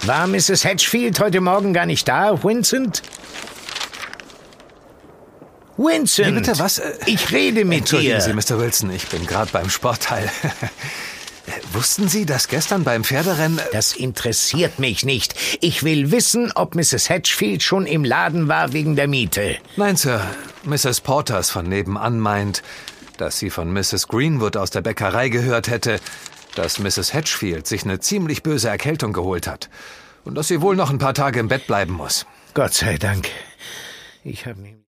War Mrs. Hedgefield heute Morgen gar nicht da, Vincent? Vincent! Wie bitte, was? Ich rede mit dir. Entschuldigen Sie, Mr. Wilson, ich bin gerade beim Sportteil. Wussten Sie, dass gestern beim Pferderennen... Das interessiert mich nicht. Ich will wissen, ob Mrs. Hedgefield schon im Laden war wegen der Miete. Nein, Sir. Mrs. Porters von nebenan meint, dass sie von Mrs. Greenwood aus der Bäckerei gehört hätte, dass Mrs. Hedgefield sich eine ziemlich böse Erkältung geholt hat und dass sie wohl noch ein paar Tage im Bett bleiben muss. Gott sei Dank. Ich habe